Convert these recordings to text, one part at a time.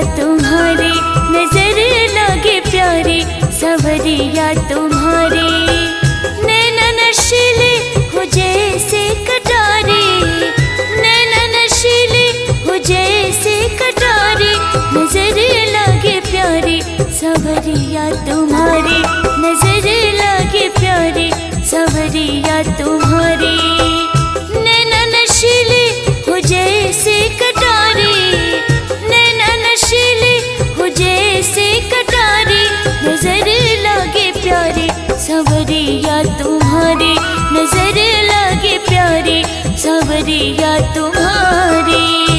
तुम्हारी नजर लगे प्यारी सवरिया तुम्हारी। नैना नशीले हो जैसे कटारी, नैना नशीले हो जैसे कटारी, नजर लगे प्यारी सवरिया तुम्हारी, नजर लगे प्यारी सवरिया तुम्हारी। नैना नशीले हो जैसे कटारी, नैना नशीले हो जैसे कटारी, नजर लगे प्यारी सवरिया तुम्हारी, नजर लगे प्यारी सवरिया तुम्हारी।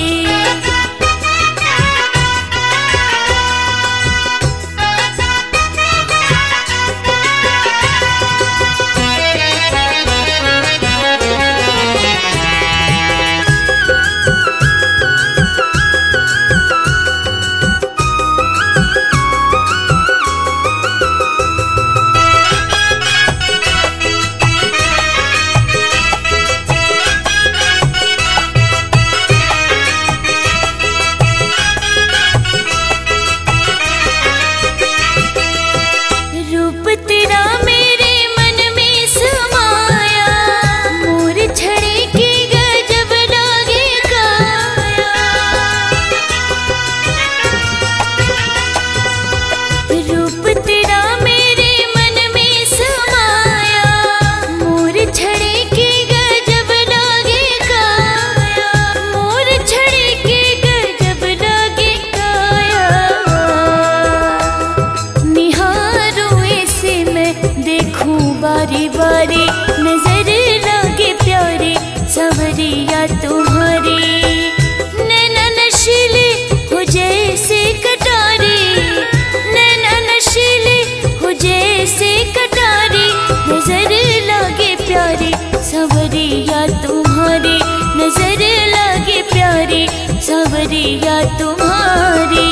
बारी बारी नजर लगे प्यारी सवरिया तुम्हारी। नैना नशीले हो जैसे कटारी, नैना नशीले हो जैसे कटारी, नजर लगे प्यारी सवरिया तुम्हारी, नजर लगे प्यारी सवरिया तुम्हारी।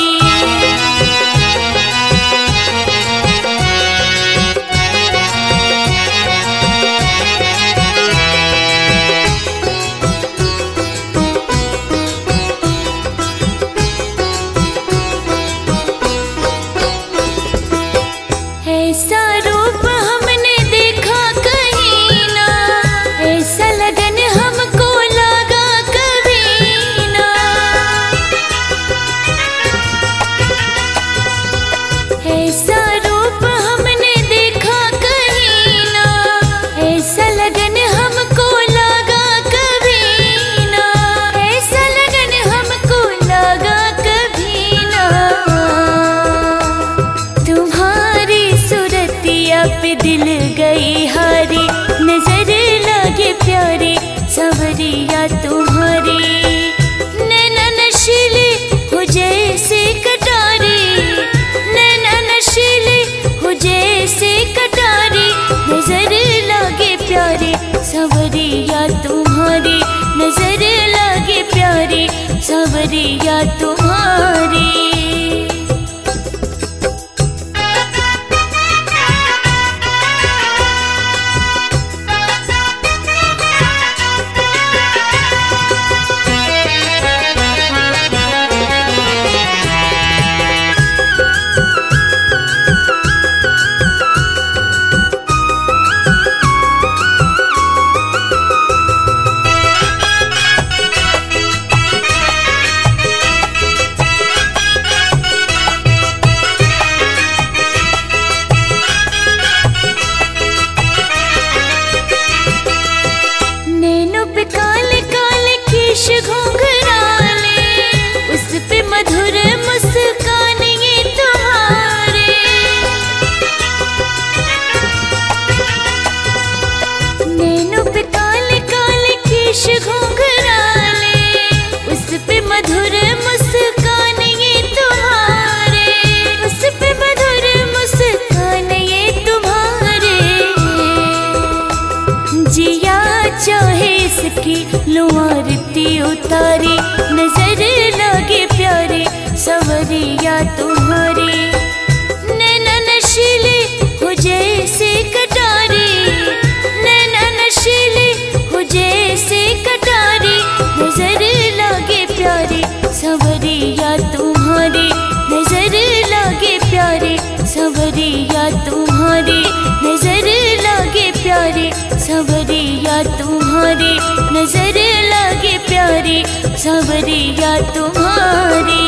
ऐसा रूप हमने देखा कहीं ना, ऐसा लगन हमको लगा कभी ना। ऐसा रूप हमने देखा कहीं ना, ऐसा लगन हमको लगा कभी ना, ऐसा लगन हमको लगा कभी ना। तुम्हारी सूरतिया पे दिल गई हारी, नजर लगे प्यारी सवरिया तुम्हारी। नैना नशीले हो जैसे कटारी, नैना नशीले हो जैसे कटारी, नजर लगे प्यारी सवरिया तुम्हारी, नजर लगे प्यारी सवरिया तुम्हारी। घुंघराले उस पे मधुर मुस्कान ये तुम्हारे। नैनों पे काले काले केश घुंघराले उस पे मधुर मुस्कान ये तुम्हारे, उस पे मधुर मुस्कान ये तुम्हारे। जिया चाहे इसकी लुआरती उतारी, नजर लगे प्यारी सवरिया तुम्हारी। नैना नशीले हो जैसे कटारी, नैना नशीले हो जैसे कटारी, नजर लगे प्यारी सवरिया तुम्हारी। सवरिया तुम्हारी नजर लगे प्यारे, सवरिया तुम्हारी नजर लगे प्यारे, सवरिया तुम्हारी।